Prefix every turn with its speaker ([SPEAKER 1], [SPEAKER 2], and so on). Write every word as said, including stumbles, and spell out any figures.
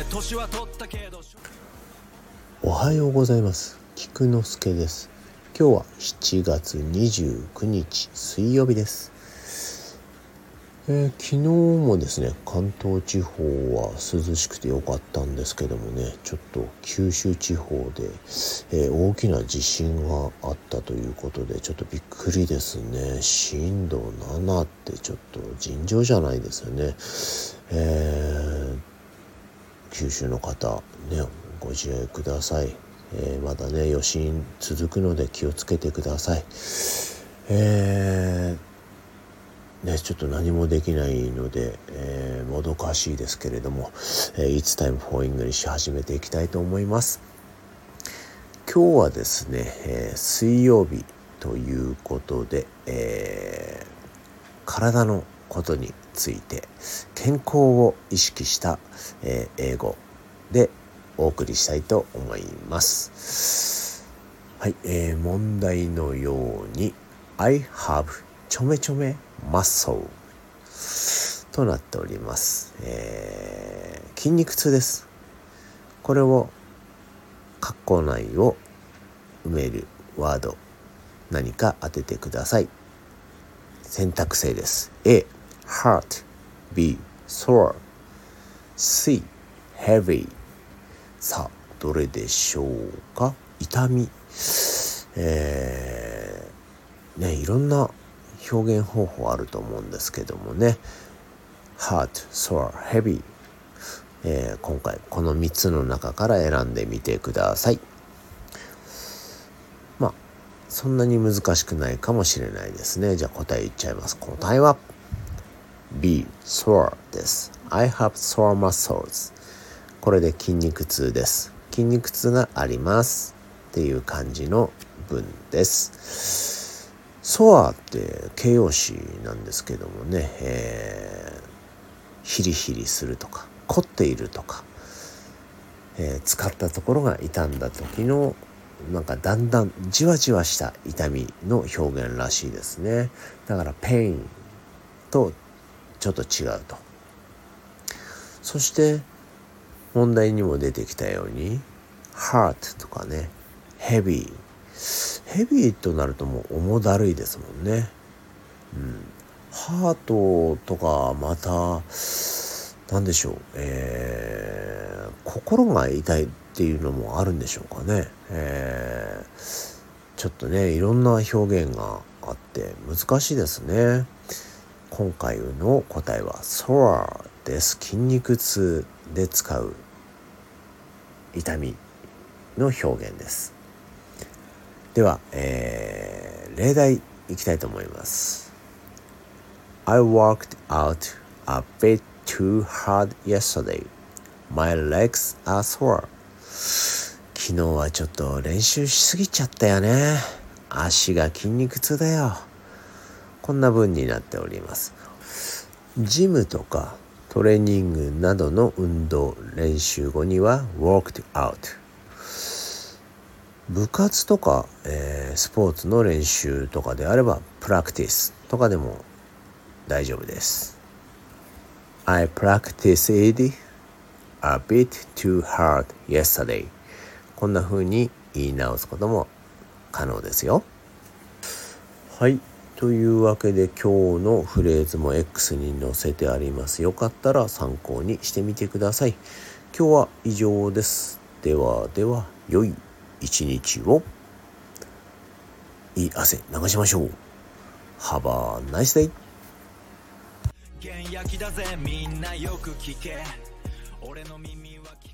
[SPEAKER 1] 年は取ったけど。
[SPEAKER 2] おはようございます。菊之助です。今日はしちがつにじゅうくにち水曜日です。えー、昨日もですね、関東地方は涼しくてよかったんですけどもね、ちょっと九州地方で、えー、大きな地震があったということで、ちょっとびっくりですね。震度ななってちょっと尋常じゃないですよね。えー、九州の方ね、ご自愛ください。えー、まだね余震続くので気をつけてください。えーね、ちょっと何もできないので、えー、もどかしいですけれども、えー、It's time for English 始めていきたいと思います。今日はですね、えー、水曜日ということで、えー、体のことについて健康を意識した、えー、英語でお送りしたいと思います。はい、えー、問題のように I have ちょめちょめマッソルとなっております。えー、筋肉痛です。これを括弧内を埋めるワード何か当ててください。選択制です。 A. Heart B. Sore C. Heavy。 さあどれでしょうか。痛み、えー、ねいろんな表現方法あると思うんですけどもね、 Heart, Sore, Heavy、えー、今回このみっつの中から選んでみてください。まあそんなに難しくないかもしれないですね。じゃあ答え言っちゃいます。答えは B. Sore です。 I have sore muscles。 これで筋肉痛です。筋肉痛がありますっていう感じの文です。ソアって形容詞なんですけどもね、えー、ヒリヒリするとか凝っているとか、えー、使ったところが傷んだ時のなんかだんだんじわじわした痛みの表現らしいですね。だからペインとちょっと違うと。そして問題にも出てきたように Heart とかね Heavyヘビーとなるともう重だるいですもんね。うん、ハートとかまた何でしょう、えー、心が痛いっていうのもあるんでしょうかね。えー、ちょっとねいろんな表現があって難しいですね。今回の答えは sore です。筋肉痛で使う痛みの表現です。では、えー、例題いきたいと思います。 I worked out a bit too hard yesterday. My legs are sore. 昨日はちょっと練習しすぎちゃったよね。足が筋肉痛だよ。こんな文になっております。ジムとかトレーニングなどの運動練習後には worked out。部活とか、えー、スポーツの練習とかであればプラクティスとかでも大丈夫です。 I practiced a bit too hard yesterday。 こんな風に言い直すことも可能ですよ。はい、というわけで今日のフレーズも X に載せてあります。よかったら参考にしてみてください。今日は以上です。ではでは良い一日を。いい汗流しましょう。Have a nice day。
[SPEAKER 1] 現役だぜみんなよく聞け。俺の耳は